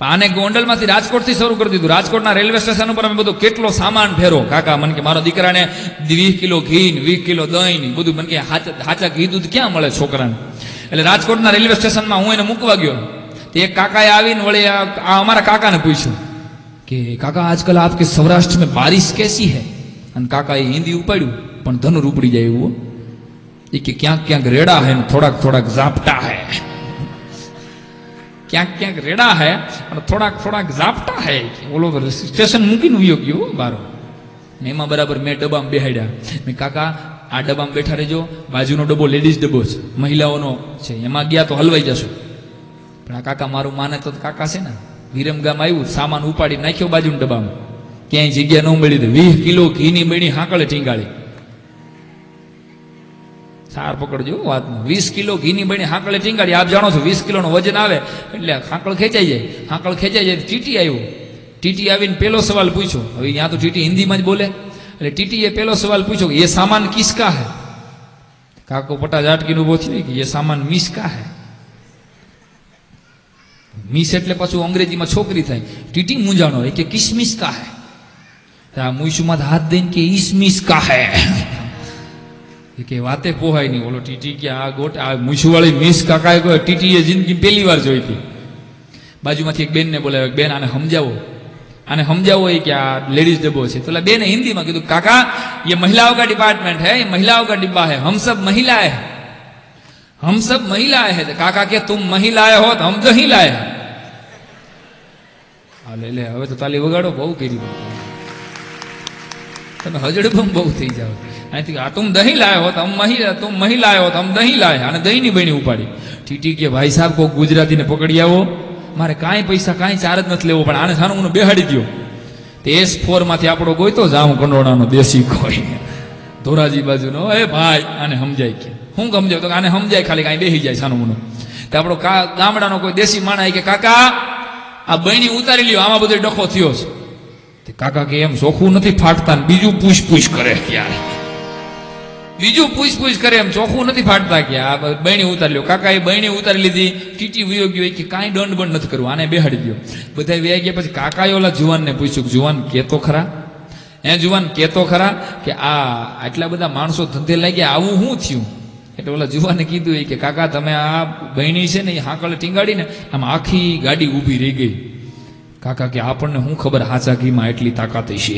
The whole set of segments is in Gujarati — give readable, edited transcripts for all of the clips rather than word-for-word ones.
આને ગોંડલમાંથી રાજકોટથી શરૂ કરી દીધું. રાજકોટના રેલવે સ્ટેશન ઉપર અમે બધું કેટલો સામાન ફેરો. કાકા મને કે મારો દીકરાને 20 કિલો ઘી 20 કિલો દહીં બધું મને કે હાચા ઘી દૂધ ક્યાં મળે છોકરાને. એટલે રાજકોટના રેલવે સ્ટેશનમાં હું એને મૂકવા ગયો. એક કાકાએ આવીને વળી આ અમારા કાકાને પૂછ્યું કે કાકા આજકલ આપકે સૌરાષ્ટ્ર में बारिश कैसी है. અને કાકાએ હિન્દી ઉપાડ્યું પણ ધનુર ઉપડી જાય એવું. એ કે ક્યાંક ક્યાંક રેડા હે ને થોડાક થોડાક ઝાપટા હે. ક્યાંક ક્યાંક રેડા હે અને થોડાક થોડાક ઝાપટા હે. ઓલો સ્ટેશન મૂકીને ઉયો ગયો બારો. એમાં બરાબર મેં ડબ્બામાં બેહાડ્યા. મેં કાકા આ ડબ્બામાં બેઠા રહેજો, બાજુનો ડબ્બો લેડીઝ ડબ્બો છે, મહિલાઓનો છે, એમાં ગયા તો હલવાઈ જશો. પણ આ કાકા મારું માને તો કાકા છે ને, વિરમગામ આવ્યું, સામાન ઉપાડી નાખ્યો બાજુના ડબ્બામાં, ક્યાંય જગ્યા ન મળી. 20 કિલો ઘીની બની હાંકળે ટીંગાળી. સાર પકડજો વાતમાં. 20 કિલો ઘીની બની હાંકળે ટીંગાળી. આપ જાણો છો 20 કિલોનો વજન આવે એટલે હાંકળ ખેંચાઈ જાય. હાંકળ ખેંચાઈ જાય. ટીટી આવ્યો. ટીટી આવીને પેલો સવાલ પૂછ્યો. હવે ત્યાં તો ટીટી હિન્દીમાં જ બોલે. એટલે ટીટીએ પેલો સવાલ પૂછ્યો કે ये सामान किसका है. કાકો પટા ઝાટકીને ઉભો થયો કે ये सामान मिस का है. મિસ એટલે પાછું અંગ્રેજીમાં છોકરી થાય. ટીટી મૂંઝાણો હોય કે કિસમિસ કા હે. આ મૂછમાં હાથ દઈને કે ઈસમિસ કા હે. કે વાતે પોહાય નહીં. ઓલો ટીટી કે આ ગોટ આ મૂછવાળી મિસ કાકાએ કોઈ ટીટીએ જિંદગી પહેલી વાર જોઈ હતી. બાજુમાંથી એક બેનને બોલાવ્યો, બેન આને સમજાવો, આને સમજાવો એ કે આ લેડીઝ ડબ્બો છે. તો બેને હિન્દીમાં કીધું કાકા ये महिलाओं का डिपार्टमेंट है, ये महिलाओं का डिब्बा है, हम सब महिलाएं हैं, हम सब महिलाएं हैं. काका के तुम महिलाएं हो तो हम दही लाए. લે લે હવે તો તાલી વગાડો. બહુ કરી તમે હજડબમ બહુ થઈ જાઓ. અહીંથી આ તુમ દહીં લાયો હોત તુમ મહિલા હો તો હમ દહીં લાયા. અને દહીંની બહેની ઉપાડી. ટીટી કે ભાઈ સાહેબ કોઈ ગુજરાતીને પકડી આવો, મારે કાંઈ પૈસા કાંઈ ચાર્જ નથી લેવો, પણ આને સાનું હું બેહાડી દો. તે S4 માંથી આપણો ગોઈતો જામ કંડોળાનો દેશી કોઈ ધોરાજી બાજુનો. એ ભાઈ આને સમજાય કે હું સમજાવ તો આને સમજાય ખાલી કાંઈ બેસી જાય સાનું મુનું. તો આપણો ગામડાનો કોઈ દેશી માણા કે કાકા આ બહેની ઉતારી લ્યો, આમાં બધો ડખો થયો છે. તે કાકા કે એમ ચોખ્ખું નથી ફાટતા ને બીજું પૂછ કરે. ક્યારે બીજું પૂછ કરે એમ ચોખ્ખું નથી ફાટતા કે આ બહેની ઉતારી લ્યો. કાકા એ બહેની ઉતારી લીધી. ટીટી વયો ગયો કે કાંઈ દંડ બંધ નથી કરવું, આને બેહાડી દો. બધા વ્યા ગયા. પછી કાકાએ ઓલા જુવાનને પૂછ્યું, જુવાન કેતો ખરા, જુવાન કેતો ખરા કે આ આટલા બધા માણસો ધંધે લાગ્યા, આવું શું થયું. એટલે ઓલા જુવાને કીધું કે કાકા તમે આ બહેની છે ને એ હાંકળે ટીંગાડીને આમ આખી ગાડી ઊભી રહી ગઈ. કાકા કે આપણને શું ખબર હાચા ઘીમાં એટલી તાકાત છે.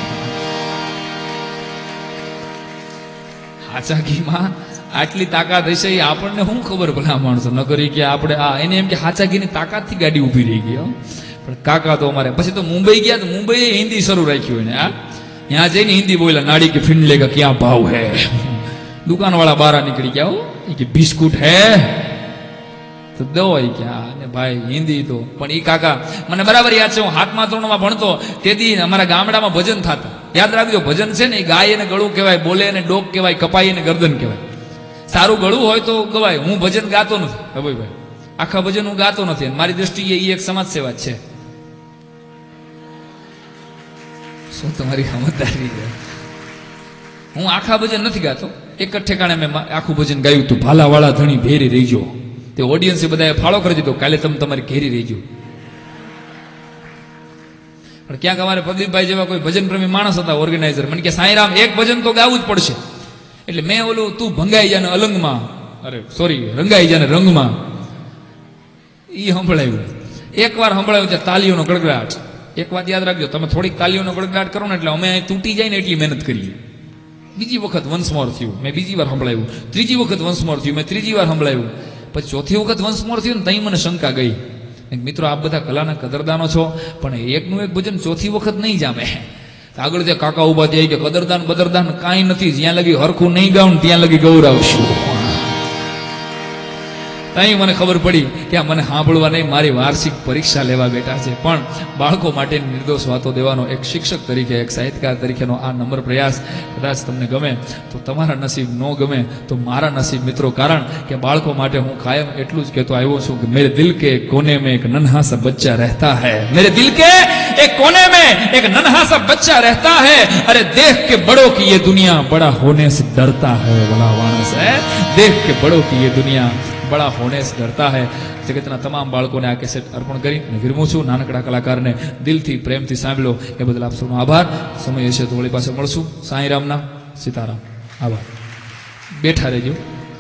હાચા ઘીમાં આટલી તાકાત હશે એ આપણને શું ખબર ભલા માણસો ન કરી કે આપણે આ એને એમ કે હાચા ઘીની તાકાતથી ગાડી ઊભી રહી ગઈ. પણ કાકા તો અમારે પછી તો મુંબઈ ગયા તો મુંબઈએ હિન્દી શરૂ રાખ્યું એને. ત્યાં જઈને હિન્દી બોલ્યા. નાડી કે ફિન લેગા ક્યાં ભાવ હે. દુકાન વાળા બહાર નીકળી ગયા. કે બિસ્કુટ હે તો દો ક્યાં ને ભાઈ હિન્દી તો. પણ એ કાકા મને બરાબર યાદ છે, હું 7મા ધોરણમાં ભણતો તેથી અમારા ગામડામાં ભજન થતા. યાદ રાખજો ભજન છે ને એ ગાય એને ગળું કહેવાય, બોલે એને ડોક કહેવાય, કપાઈ એને ગરદન કહેવાય. સારું ગળું હોય તો ગવાય. હું ભજન ગાતો નથી ભાઈ, આખા ભજન હું ગાતો નથી. મારી દ્રષ્ટિએ એ એક સમાજ સેવા છે. શું તમારી સમજદારી છે? હું આખા ભજન નથી ગાતો. એક જ ઠેકાણે મેં આખું ભજન ગાયું હતું, ભાલાવાળા ધણી ભેરી રહીજો. તે ઓડિયન્સે બધાએ ફાળો કરી દીધો, કાલે તમે તમારી ઘેરી રહીજો. પણ ક્યાંક અમારે પ્રદીપભાઈ જેવા કોઈ ભજન પ્રેમી માણસ હતા ઓર્ગેનાઇઝર, મને કે સાંઈરામ એક ભજન તો ગાવું જ પડશે. એટલે મેં ઓલું તું ભંગાઈ જાને અલંગમાં, અરે સોરી રંગાઈ જાને રંગમાં, એ સંભળાયું. એકવાર સંભળાયું ત્યાં તાલીઓનો ગડગડાટ. એક વાત યાદ રાખજો, તમે થોડીક તાલીઓનો ગડગડાટ કરો ને એટલે અમે તૂટી જાય ને એટલી મહેનત કરીએ. બીજી વખત વન્સ મોર થયું, મેં બીજી વાર સંભળાયું. ત્રીજી વખત વન્સ મોર થયું, મેં ત્રીજી વાર સંભળાયું. પછી ચોથી વખત વન્સ મોર થયું ને ત્યાં મને શંકા ગઈ. મિત્રો આપ બધા કલાના કદરદાનો છો, પણ એકનું એક ભજન ચોથી વખત નહીં જામે. આગળ જે કાકા ઉભા થયા કે કદરદાન બદરદાન કાંઈ નથી, જ્યાં લગી હરખું નહીં ગાઉં ત્યાં લગી ગૌરાવશું. ત્યાં મને ખબર પડી કે આ મને સાંભળવા નહીં, મારી વાર્ષિક પરીક્ષા લેવા બેઠા છે. પણ બાળકો માટે નિર્દોષ વાતો દેવાનો એક શિક્ષક તરીકે, એક સાહિત્યકાર તરીકેનો આ નમ્ર પ્રયાસ કદાચ તમને ગમે તો તમારા નસીબ ન ગમે તો મારા નસીબ મિત્રો. કારણ કે બાળકો માટે હું કાયમ એટલું જ કહેતો આવ્યો છું કે મેરે દિલ કે કોને મેં એક નન્હા સા બચ્ચા રહેતા હૈ, મેરે દિલ કે એક કોને મેં એક નન્હા સા બચ્ચા રહેતા હૈ, અરે દેખ કે બड़ों की ये दुनिया बड़ा होने से डरता है. भला मानस है देख के बड़ों की ये दुनिया બડા હોને સે ડરતા હૈ જગતના તમામ બાળકોને આ કેસેટ અર્પણ કરી અને વિરમું છું. નાનકડા કલાકારને દિલથી પ્રેમથી સાંભળ્યો એ બદલ આપ સૌનો આભાર. સમય હશે તો વળી પાસે મળશું. સાંઈરામના સીતારામ. આભાર. બેઠા રહેજો.